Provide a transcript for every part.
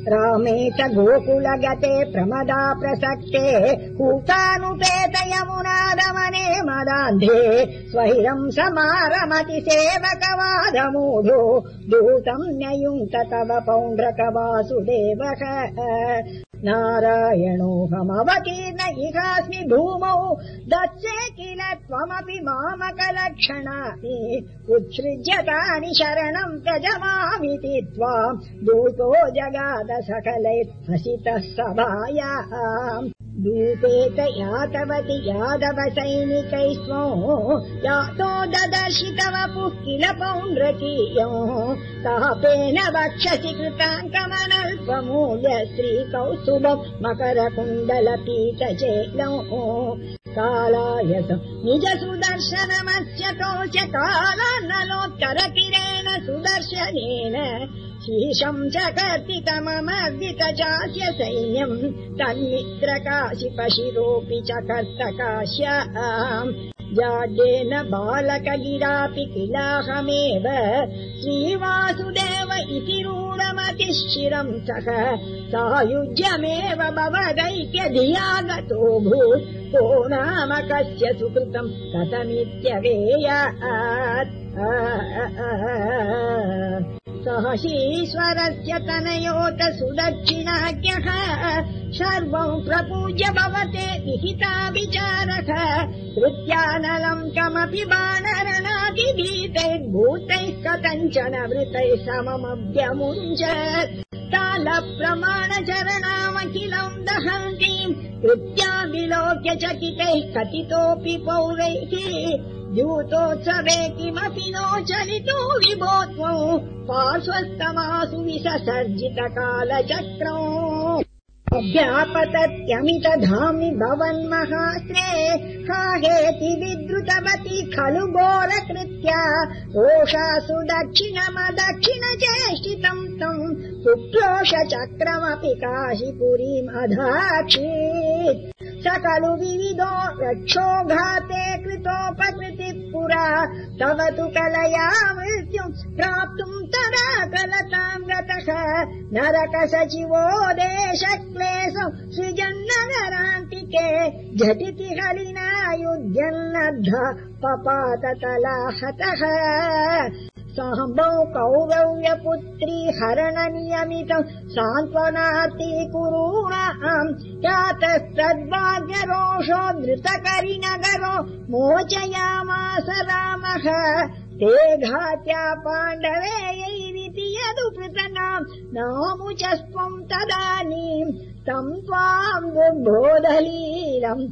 रामे च गोकुलगते प्रमदा प्रसक्ते कूटानुपेत यमुनादमने मदान्धे स्वैरम् समारमति सेवकवादमूढो दूतम् न्ययुङ्क्त तव पौण्ड्रक वासुदेवः नारायणोऽहमवतीर्ण इहास्मि भूमौ दत्से किल त्वमपि मामकलक्षणानि उत्सृज्यतानि शरणम् त्यजमामिति त्वाम् दूतो जगाद सकलैर्हसितः सभायाम् दूतेत यातवति यादव सैनिकैस्मो यातो ददर्शितव पुः किल पौण्ड्रकीयो तापेन वक्षसि कृताङ्कमनल्पमूल्य श्रीकौस्तुभम् मकरकुण्डलपीतचेलौ कालायसम् निज सुदर्शनमस्यतोच कालान्नलोत्तरकिरेण सुदर्शनेन शीशम् च कर्तितममर्दित चास्य सैन्यम् तन्मित्रकाशिपशिरोऽपि च कर्तकाश्याम् जाड्येन बालकगिरापि किलाहमेव श्रीवासुदेव इति रूढमतिश्चिरम् सः सायुज्यमेव भवदैक्यधिया गतो भूत् को नाम कस्य सुकृतम् कथमित्यवेयात् सहशीश्वरस्य तनयोत सुदक्षिणाज्ञः सर्वम् प्रपूज्य भवते विहिता विचारः कृत्यानलम् कमपि बाणरणादिगीतैर्भूतैः कथञ्चन वृतैः सममभ्यमुञ्चत् तालप्रमाणचरणामखिलम् दहन्तीम् कृत्या विलोक्य चकितैः कथितोऽपि पौरैः द्यूतोत्सवे किमपि नो चलितो विभोत्वौ पार्श्वस्थमासु विससर्जितकालचक्रौ अभ्यापतत्यमित धाम्नि भवन्महास्त्रे काहेति विद्रुतवती खलु घोरकृत्या रोषासु दक्षिणमदक्षिण चेष्टितम् तम् सुप्रोष चक्रमपि काशीपुरीमधाक्षीत् सकलु विविधो रक्षोघाते कृतोपकृतिः पुरा तव तु कलया मृत्युम् प्राप्तुम् तदा कलताम् गतः नरक सचिवो देशक्लेशम् सृजन्नगरान्तिके झटिति हरिणा युध्यन्नद्धा पपाततलाहतः साम्बौ कौरव्यपुत्री हरणनियमितम् सान्त्वनार्ती कुरूणाम् यातस्तद्भाग्यरोषो धृतकरिनगरो मोचयामास रामः ते घात्या पाण्डवेयैरिति यदुपृतनाम् नामुचस्त्वम् तदानीम् तम् त्वाम् दुर्बोधलीलम्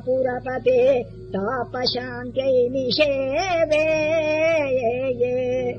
पवनपुरपते तापशान्त्यै निषेवे